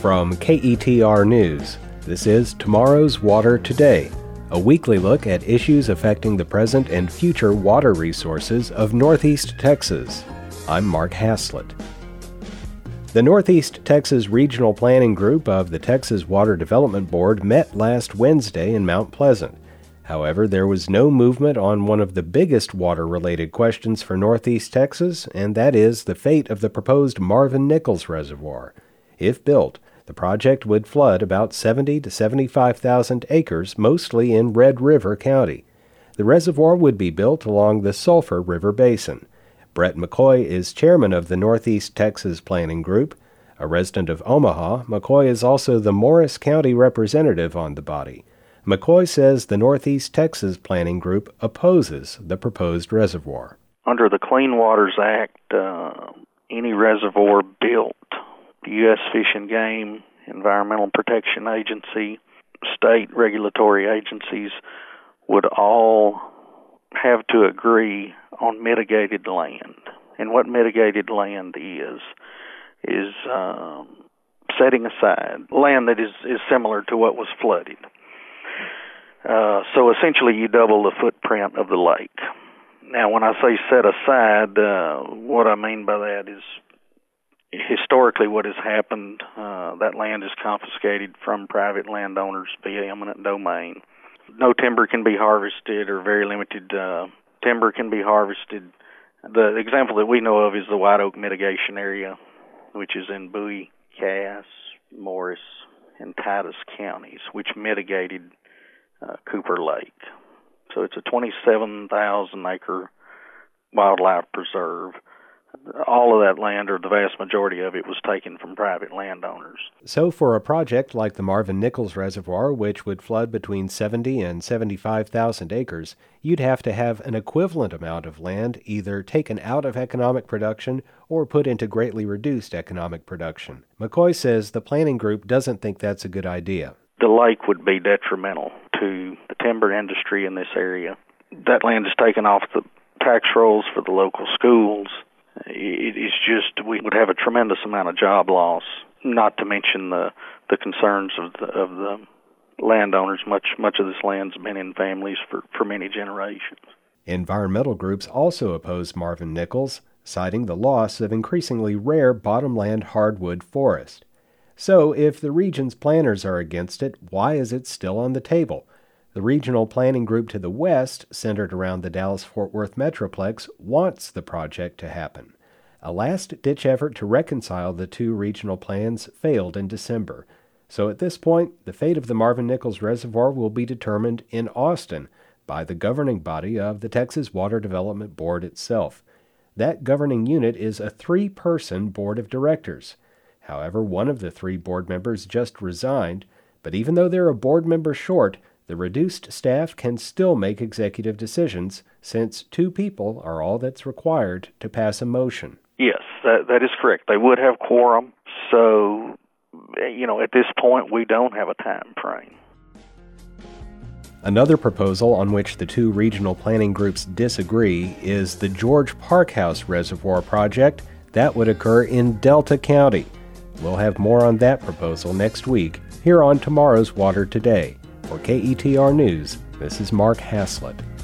From KETR News, this is Tomorrow's Water Today, a weekly look at issues affecting the present and future water resources of Northeast Texas. I'm Mark Haslett. The Northeast Texas Regional Planning Group of the Texas Water Development Board met last Wednesday in Mount Pleasant. However, there was no movement on one of the biggest water-related questions for Northeast Texas, and that is the fate of the proposed Marvin Nichols Reservoir. If built, the project would flood about 70,000 to 75,000 acres, mostly in Red River County. The reservoir would be built along the Sulphur River Basin. Brett McCoy is chairman of the Northeast Texas Planning Group. A resident of Omaha, McCoy is also the Morris County representative on the body. McCoy says the Northeast Texas Planning Group opposes the proposed reservoir. Under the Clean Waters Act, any reservoir built, the U.S. Fish and Game, Environmental Protection Agency, state regulatory agencies would all have to agree on mitigated land. And what mitigated land is setting aside land that is similar to what was flooded. So essentially you double the footprint of the lake. Now when I say set aside, what I mean by that is historically what has happened, that land is confiscated from private landowners via eminent domain. No timber can be harvested, or very limited timber can be harvested. The example that we know of is the White Oak Mitigation Area, which is in Bowie, Cass, Morris, and Titus counties, which mitigated Cooper Lake. So it's a 27,000-acre wildlife preserve. All of that land, or the vast majority of it, was taken from private landowners. So for a project like the Marvin Nichols Reservoir, which would flood between 70 and 75,000 acres, you'd have to have an equivalent amount of land either taken out of economic production or put into greatly reduced economic production. McCoy says the planning group doesn't think that's a good idea. The lake would be detrimental to the timber industry in this area. That land is taken off the tax rolls for the local schools. It is just, we would have a tremendous amount of job loss, not to mention the concerns of the landowners. Much of this land's been in families for many generations. Environmental groups also oppose Marvin Nichols, citing the loss of increasingly rare bottomland hardwood forest. So, if the region's planners are against it, why is it still on the table? The regional planning group to the west, centered around the Dallas-Fort Worth Metroplex, wants the project to happen. A last-ditch effort to reconcile the two regional plans failed in December. So at this point, the fate of the Marvin Nichols Reservoir will be determined in Austin by the governing body of the Texas Water Development Board itself. That governing unit is a 3-person board of directors. However, one of the 3 board members just resigned, but even though they're a board member short, the reduced staff can still make executive decisions, since 2 people are all that's required to pass a motion. Yes, that is correct. They would have quorum, so, at this point, we don't have a time frame. Another proposal on which the 2 regional planning groups disagree is the George Parkhouse Reservoir project that would occur in Delta County. We'll have more on that proposal next week here on Tomorrow's Water Today. For KETR News, this is Mark Haslett.